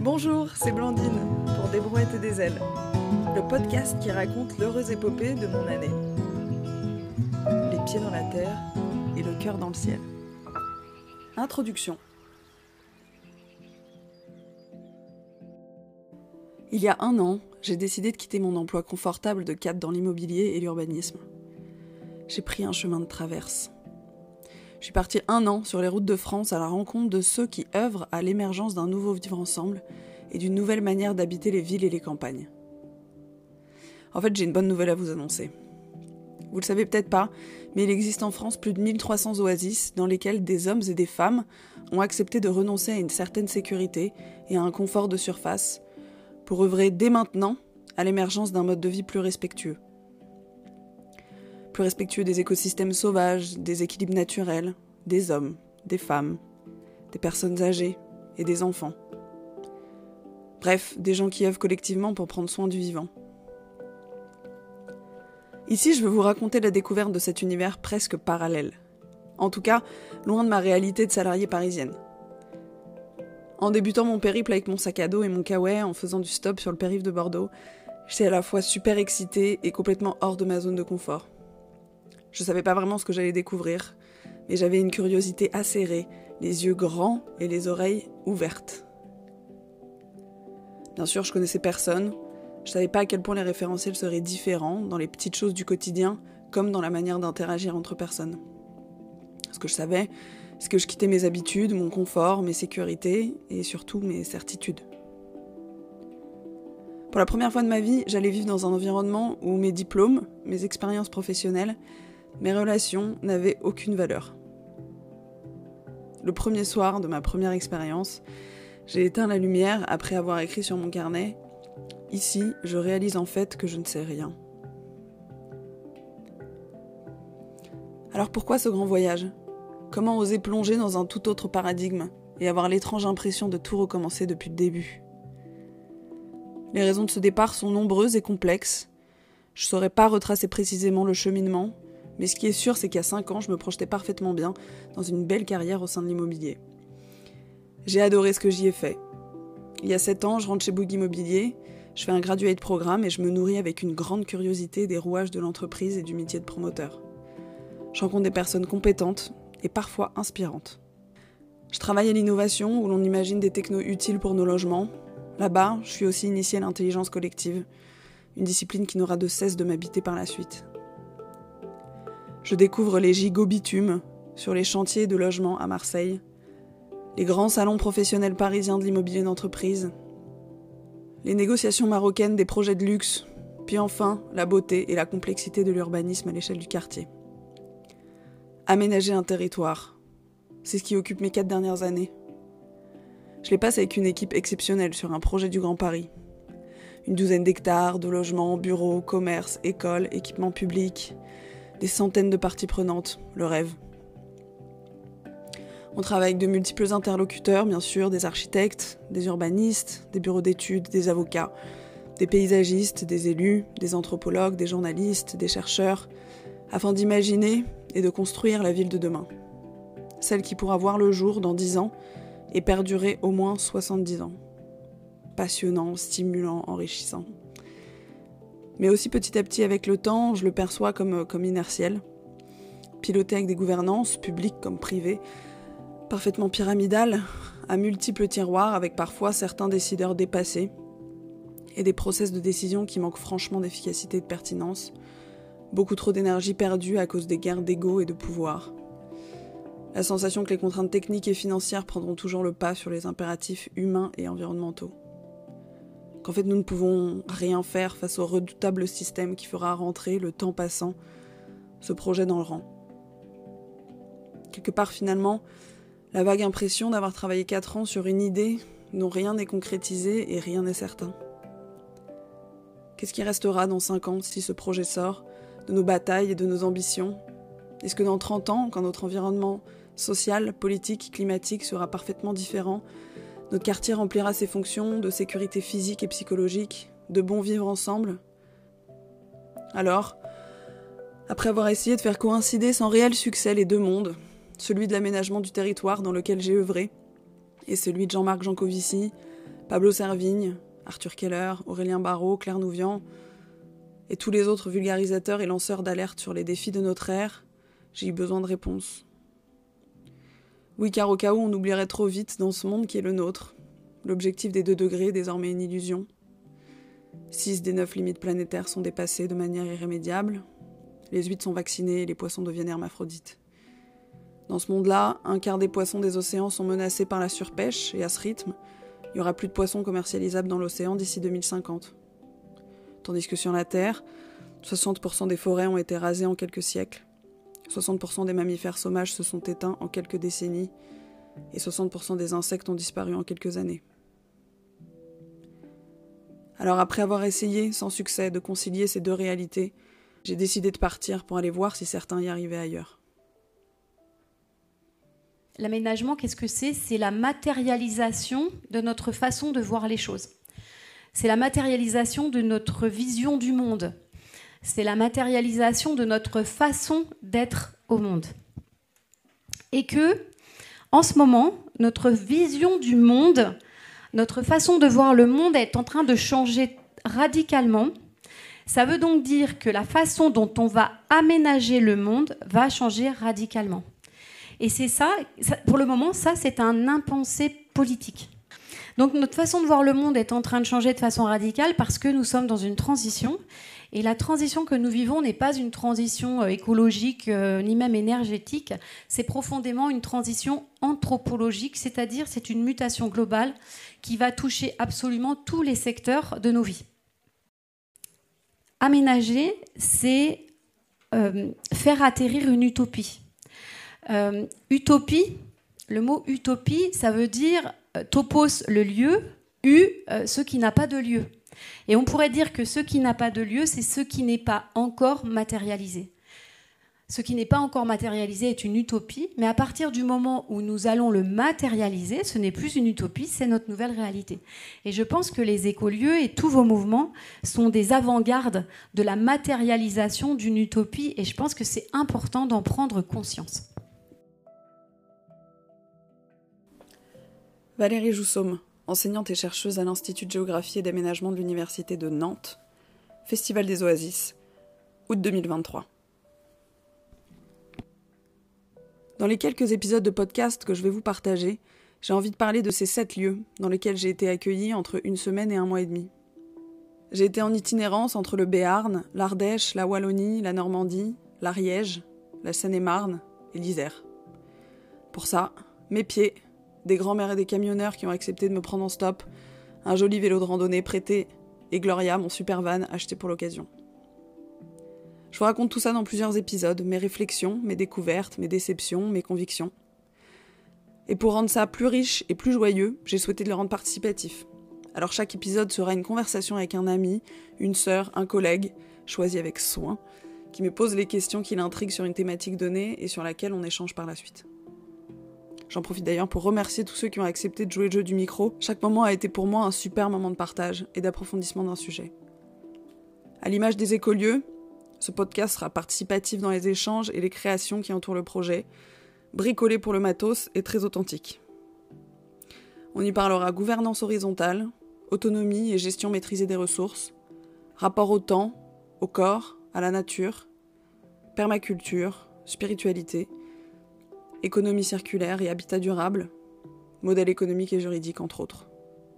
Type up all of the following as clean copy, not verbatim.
Bonjour, c'est Blandine, pour Des brouettes et des ailes, le podcast qui raconte l'heureuse épopée de mon année. Les pieds dans la terre et le cœur dans le ciel. Introduction. Il y a 1 an, j'ai décidé de quitter mon emploi confortable de cadre dans l'immobilier et l'urbanisme. J'ai pris un chemin de traverse. Je suis partie 1 an sur les routes de France à la rencontre de ceux qui œuvrent à l'émergence d'un nouveau vivre ensemble et d'une nouvelle manière d'habiter les villes et les campagnes. En fait, j'ai une bonne nouvelle à vous annoncer. Vous le savez peut-être pas, mais il existe en France plus de 1300 oasis dans lesquelles des hommes et des femmes ont accepté de renoncer à une certaine sécurité et à un confort de surface pour œuvrer dès maintenant à l'émergence d'un mode de vie plus respectueux. Plus respectueux des écosystèmes sauvages, des équilibres naturels, des hommes, des femmes, des personnes âgées et des enfants. Bref, des gens qui œuvrent collectivement pour prendre soin du vivant. Ici, je veux vous raconter la découverte de cet univers presque parallèle. En tout cas, loin de ma réalité de salariée parisienne. En débutant mon périple avec mon sac à dos et mon kawaii en faisant du stop sur le périph' de Bordeaux, j'étais à la fois super excitée et complètement hors de ma zone de confort. Je savais pas vraiment ce que j'allais découvrir, mais j'avais une curiosité acérée, les yeux grands et les oreilles ouvertes. Bien sûr, je connaissais personne, je savais pas à quel point les référentiels seraient différents dans les petites choses du quotidien, comme dans la manière d'interagir entre personnes. Ce que je savais, c'est que je quittais mes habitudes, mon confort, mes sécurités et surtout mes certitudes. Pour la première fois de ma vie, j'allais vivre dans un environnement où mes diplômes, mes expériences professionnelles, mes relations n'avaient aucune valeur. Le premier soir de ma première expérience, j'ai éteint la lumière après avoir écrit sur mon carnet « Ici, je réalise en fait que je ne sais rien ». Alors pourquoi ce grand voyage ? Comment oser plonger dans un tout autre paradigme et avoir l'étrange impression de tout recommencer depuis le début ? Les raisons de ce départ sont nombreuses et complexes. Je ne saurais pas retracer précisément le cheminement, mais ce qui est sûr, c'est qu'il y a 5 ans, je me projetais parfaitement bien dans une belle carrière au sein de l'immobilier. J'ai adoré ce que j'y ai fait. Il y a 7 ans, je rentre chez Bouygues Immobilier, je fais un graduate programme et je me nourris avec une grande curiosité des rouages de l'entreprise et du métier de promoteur. Je rencontre des personnes compétentes et parfois inspirantes. Je travaille à l'innovation où l'on imagine des technos utiles pour nos logements. Là-bas, je suis aussi initiée à l'intelligence collective, une discipline qui n'aura de cesse de m'habiter par la suite. Je découvre les gigobitumes sur les chantiers de logement à Marseille, les grands salons professionnels parisiens de l'immobilier d'entreprise, les négociations marocaines des projets de luxe, puis enfin la beauté et la complexité de l'urbanisme à l'échelle du quartier. Aménager un territoire, c'est ce qui occupe mes 4 dernières années. Je les passe avec une équipe exceptionnelle sur un projet du Grand Paris. Une 12aine d'hectares, de logements, bureaux, commerces, écoles, équipements publics, des centaines de parties prenantes, le rêve. On travaille avec de multiples interlocuteurs, bien sûr, des architectes, des urbanistes, des bureaux d'études, des avocats, des paysagistes, des élus, des anthropologues, des journalistes, des chercheurs, afin d'imaginer et de construire la ville de demain. Celle qui pourra voir le jour dans 10 ans et perdurer au moins 70 ans. Passionnant, stimulant, enrichissant. Mais aussi petit à petit avec le temps, je le perçois comme inertiel. Piloté avec des gouvernances, publiques comme privées, parfaitement pyramidales, à multiples tiroirs avec parfois certains décideurs dépassés et des process de décision qui manquent franchement d'efficacité et de pertinence. Beaucoup trop d'énergie perdue à cause des guerres d'ego et de pouvoir. La sensation que les contraintes techniques et financières prendront toujours le pas sur les impératifs humains et environnementaux. Qu'en fait nous ne pouvons rien faire face au redoutable système qui fera rentrer, le temps passant, ce projet dans le rang. Quelque part finalement, la vague impression d'avoir travaillé 4 ans sur une idée dont rien n'est concrétisé et rien n'est certain. Qu'est-ce qui restera dans 5 ans si ce projet sort, de nos batailles et de nos ambitions ? Est-ce que dans 30 ans, quand notre environnement social, politique, climatique sera parfaitement différent, notre quartier remplira ses fonctions de sécurité physique et psychologique, de bon vivre ensemble ? Alors, après avoir essayé de faire coïncider sans réel succès les 2 mondes, celui de l'aménagement du territoire dans lequel j'ai œuvré, et celui de Jean-Marc Jancovici, Pablo Servigne, Arthur Keller, Aurélien Barraud, Claire Nouvian et tous les autres vulgarisateurs et lanceurs d'alerte sur les défis de notre ère, j'ai eu besoin de réponses. Oui, car au cas où on oublierait trop vite dans ce monde qui est le nôtre, l'objectif des 2 degrés est désormais une illusion. 6 des 9 limites planétaires sont dépassées de manière irrémédiable. Les huîtres sont vaccinées et les poissons deviennent hermaphrodites. Dans ce monde-là, 1/4 des poissons des océans sont menacés par la surpêche et à ce rythme, il n'y aura plus de poissons commercialisables dans l'océan d'ici 2050. Tandis que sur la Terre, 60% des forêts ont été rasées en quelques siècles, 60% des mammifères sauvages se sont éteints en quelques décennies et 60% des insectes ont disparu en quelques années. Alors après avoir essayé, sans succès, de concilier ces 2 réalités, j'ai décidé de partir pour aller voir si certains y arrivaient ailleurs. L'aménagement, qu'est-ce que c'est ? C'est la matérialisation de notre façon de voir les choses. C'est la matérialisation de notre vision du monde. C'est la matérialisation de notre façon d'être au monde. Et que, en ce moment, notre vision du monde, notre façon de voir le monde est en train de changer radicalement. Ça veut donc dire que la façon dont on va aménager le monde va changer radicalement. Et c'est ça, pour le moment, ça c'est un impensé politique. Donc notre façon de voir le monde est en train de changer de façon radicale parce que nous sommes dans une transition. Et la transition que nous vivons n'est pas une transition écologique ni même énergétique. C'est profondément une transition anthropologique, c'est-à-dire c'est une mutation globale qui va toucher absolument tous les secteurs de nos vies. Aménager, c'est faire atterrir une utopie. Utopie, le mot utopie, ça veut dire topos, le lieu, ce qui n'a pas de lieu. Et on pourrait dire que ce qui n'a pas de lieu, c'est ce qui n'est pas encore matérialisé. Ce qui n'est pas encore matérialisé est une utopie, mais à partir du moment où nous allons le matérialiser, ce n'est plus une utopie, c'est notre nouvelle réalité. Et je pense que les écolieux et tous vos mouvements sont des avant-gardes de la matérialisation d'une utopie, et je pense que c'est important d'en prendre conscience. Valérie Joussaume, enseignante et chercheuse à l'Institut de géographie et d'aménagement de l'Université de Nantes, Festival des Oasis, août 2023. Dans les quelques épisodes de podcast que je vais vous partager, j'ai envie de parler de ces 7 lieux dans lesquels j'ai été accueillie entre 1 semaine et 1 mois et demi. J'ai été en itinérance entre le Béarn, l'Ardèche, la Wallonie, la Normandie, l'Ariège, la Seine-et-Marne et l'Isère. Pour ça, mes pieds, des grands-mères et des camionneurs qui ont accepté de me prendre en stop, un joli vélo de randonnée prêté et Gloria, mon super van acheté pour l'occasion. Je vous raconte tout ça dans plusieurs épisodes, mes réflexions, mes découvertes, mes déceptions, mes convictions. Et pour rendre ça plus riche et plus joyeux, j'ai souhaité le rendre participatif. Alors chaque épisode sera une conversation avec un ami, une sœur, un collègue, choisi avec soin, qui me pose les questions qui l'intriguent sur une thématique donnée et sur laquelle on échange par la suite. J'en profite d'ailleurs pour remercier tous ceux qui ont accepté de jouer le jeu du micro. Chaque moment a été pour moi un super moment de partage et d'approfondissement d'un sujet. À l'image des écolieux, ce podcast sera participatif dans les échanges et les créations qui entourent le projet, bricolé pour le matos et très authentique. On y parlera gouvernance horizontale, autonomie et gestion maîtrisée des ressources, rapport au temps, au corps, à la nature, permaculture, spiritualité, économie circulaire et habitat durable, modèle économique et juridique entre autres.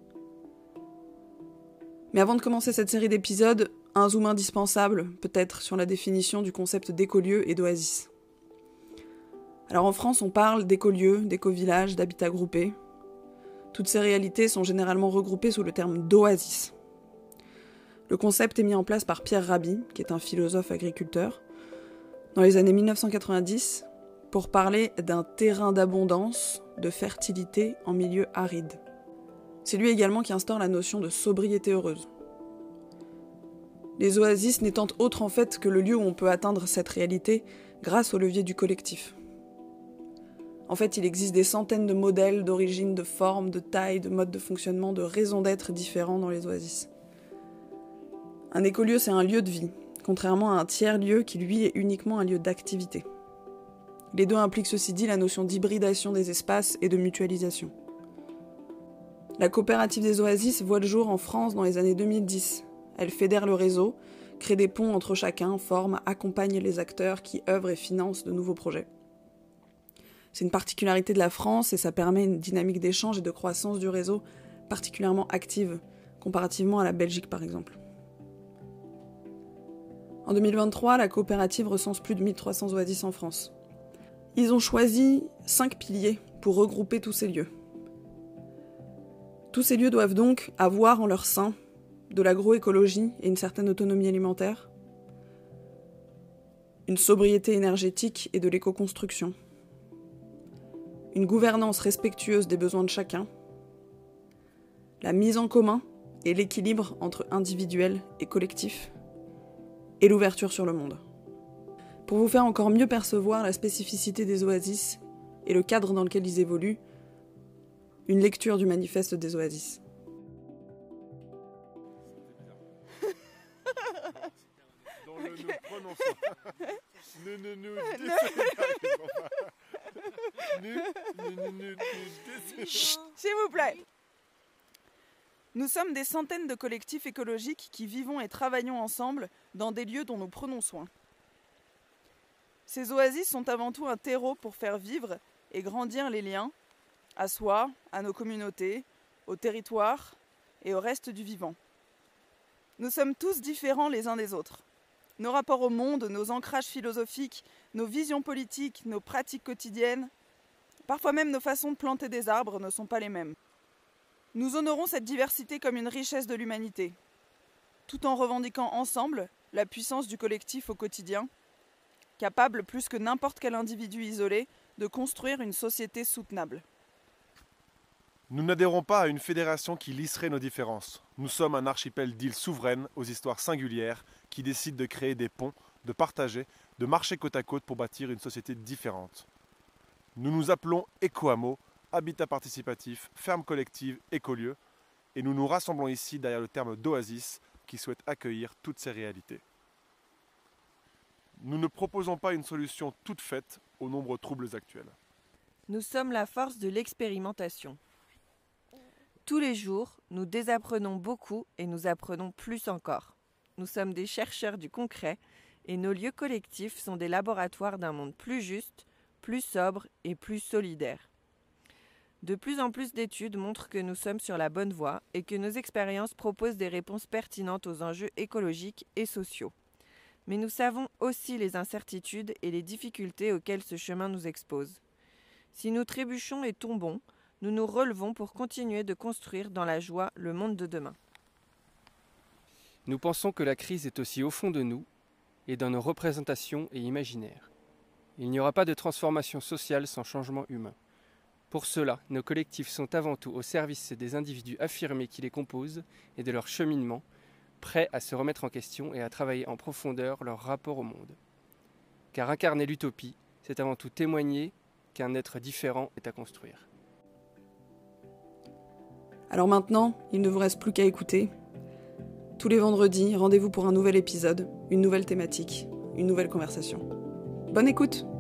Mais avant de commencer cette série d'épisodes, un zoom indispensable, peut-être, sur la définition du concept d'écolieu et d'oasis. Alors en France, on parle d'écolieux, d'éco-villages, d'habitat groupé. Toutes ces réalités sont généralement regroupées sous le terme d'oasis. Le concept est mis en place par Pierre Rabhi, qui est un philosophe agriculteur, dans les années 1990, pour parler d'un terrain d'abondance, de fertilité en milieu aride. C'est lui également qui instaure la notion de sobriété heureuse. Les oasis n'étant autre en fait que le lieu où on peut atteindre cette réalité grâce au levier du collectif. En fait, il existe des centaines de modèles d'origine, de formes, de tailles, de modes de fonctionnement, de raisons d'être différents dans les oasis. Un écolieu, c'est un lieu de vie, contrairement à un tiers-lieu qui, lui, est uniquement un lieu d'activité. Les deux impliquent ceci dit la notion d'hybridation des espaces et de mutualisation. La coopérative des oasis voit le jour en France dans les années 2010. Elle fédère le réseau, crée des ponts entre chacun, forme, accompagne les acteurs qui œuvrent et financent de nouveaux projets. C'est une particularité de la France et ça permet une dynamique d'échange et de croissance du réseau particulièrement active, comparativement à la Belgique par exemple. En 2023, la coopérative recense plus de 1300 oasis en France. Ils ont choisi 5 piliers pour regrouper tous ces lieux. Tous ces lieux doivent donc avoir en leur sein de l'agroécologie et une certaine autonomie alimentaire, une sobriété énergétique et de l'éco-construction, une gouvernance respectueuse des besoins de chacun, la mise en commun et l'équilibre entre individuel et collectif, et l'ouverture sur le monde. Pour vous faire encore mieux percevoir la spécificité des oasis et le cadre dans lequel ils évoluent, une lecture du manifeste des oasis. S'il vous plaît. Nous sommes des centaines de collectifs écologiques qui vivons et travaillons ensemble dans des lieux dont nous prenons soin. Ces oasis sont avant tout un terreau pour faire vivre et grandir les liens à soi, à nos communautés, au territoire et au reste du vivant. Nous sommes tous différents les uns des autres. Nos rapports au monde, nos ancrages philosophiques, nos visions politiques, nos pratiques quotidiennes, parfois même nos façons de planter des arbres ne sont pas les mêmes. Nous honorons cette diversité comme une richesse de l'humanité, tout en revendiquant ensemble la puissance du collectif au quotidien, capable plus que n'importe quel individu isolé de construire une société soutenable. Nous n'adhérons pas à une fédération qui lisserait nos différences. Nous sommes un archipel d'îles souveraines aux histoires singulières qui décident de créer des ponts, de partager, de marcher côte à côte pour bâtir une société différente. Nous nous appelons Ecohameau, habitat participatif, ferme collective, écolieu, et nous nous rassemblons ici derrière le terme d'oasis qui souhaite accueillir toutes ces réalités. Nous ne proposons pas une solution toute faite aux nombreux troubles actuels. Nous sommes la force de l'expérimentation. Tous les jours, nous désapprenons beaucoup et nous apprenons plus encore. Nous sommes des chercheurs du concret et nos lieux collectifs sont des laboratoires d'un monde plus juste, plus sobre et plus solidaire. De plus en plus d'études montrent que nous sommes sur la bonne voie et que nos expériences proposent des réponses pertinentes aux enjeux écologiques et sociaux. Mais nous savons aussi les incertitudes et les difficultés auxquelles ce chemin nous expose. Si nous trébuchons et tombons, nous nous relevons pour continuer de construire dans la joie le monde de demain. Nous pensons que la crise est aussi au fond de nous et dans nos représentations et imaginaires. Il n'y aura pas de transformation sociale sans changement humain. Pour cela, nos collectifs sont avant tout au service des individus affirmés qui les composent et de leur cheminement, prêts à se remettre en question et à travailler en profondeur leur rapport au monde. Car incarner l'utopie, c'est avant tout témoigner qu'un être différent est à construire. Alors maintenant, il ne vous reste plus qu'à écouter. Tous les vendredis, rendez-vous pour un nouvel épisode, une nouvelle thématique, une nouvelle conversation. Bonne écoute!